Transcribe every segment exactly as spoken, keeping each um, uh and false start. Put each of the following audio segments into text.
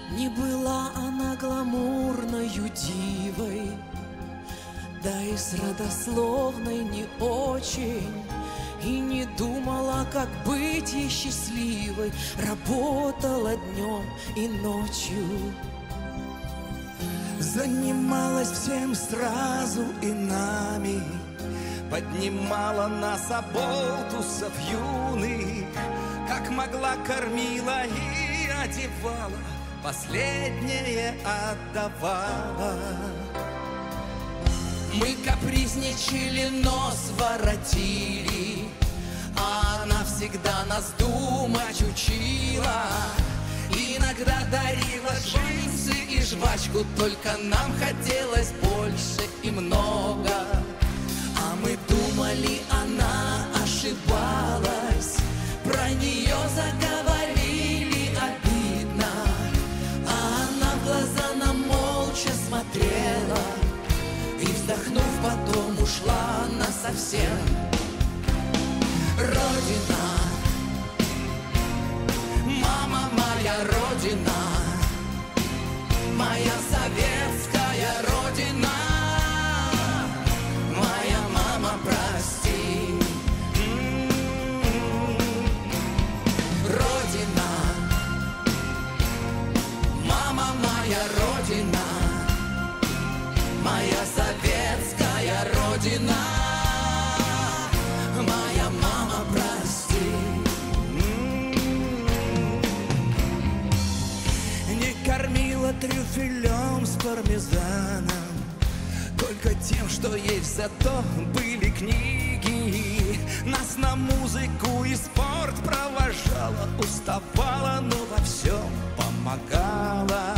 Не была она гламурною дивой, да и с родословной не очень, и не думала, как быть ей счастливой, работала днем и ночью. Занималась всем сразу и нами, поднимала нас оболтусов юных, как могла кормила и одевала, последнее отдавала. Мы капризничали, нос воротили, а она всегда нас думать учила. Иногда дарила джинсы и жвачку, только нам хотелось больше и много. А мы думали, она ошибалась, про нее заговорили обидно, а она в глаза нам молча смотрела и, вздохнув, потом ушла насовсем. Родина, мама моя родина, моя советская родина, моя мама, прости. Родина, мама моя родина, моя советская родина, моя мама, прости. Не кормила трюфелем с пармезаном, только тем, что есть зато были книги. Нас на музыку и спорт провожала, уставала, но во всем помогала.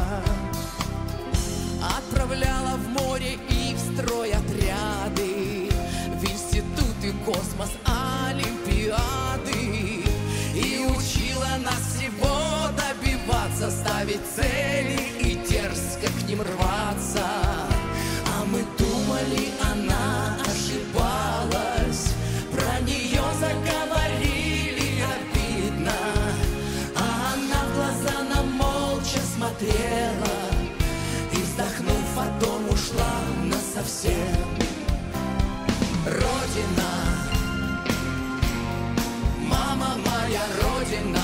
Отправляла в море и в строй отряды, в институт и космос, олимпиады. И учила нас всего добиваться, ставить цели и дерзко к ним рваться. А мы думали, она ошибалась, про нее заговорили обидно, а она в глаза нам молча смотрела и, вздохнув, потом ушла насовсем. Родина, мама моя родина,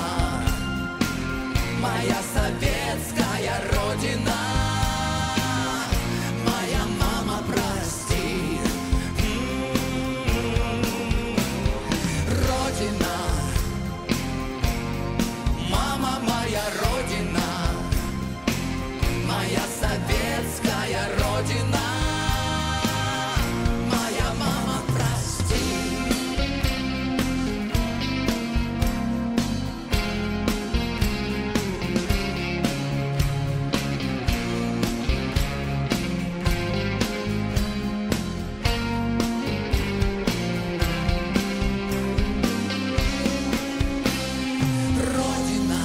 моя советская родина, моя мама, прости. Родина, мама моя родина, моя советская родина, моя мама, прости. Родина,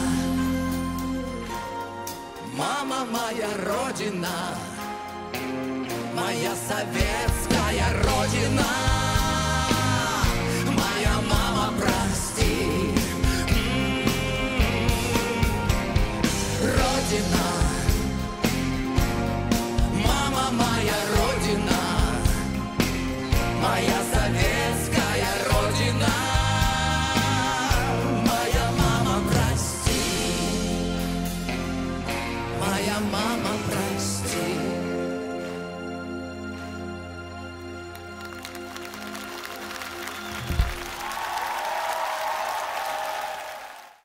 мама моя родина, моя советская родина.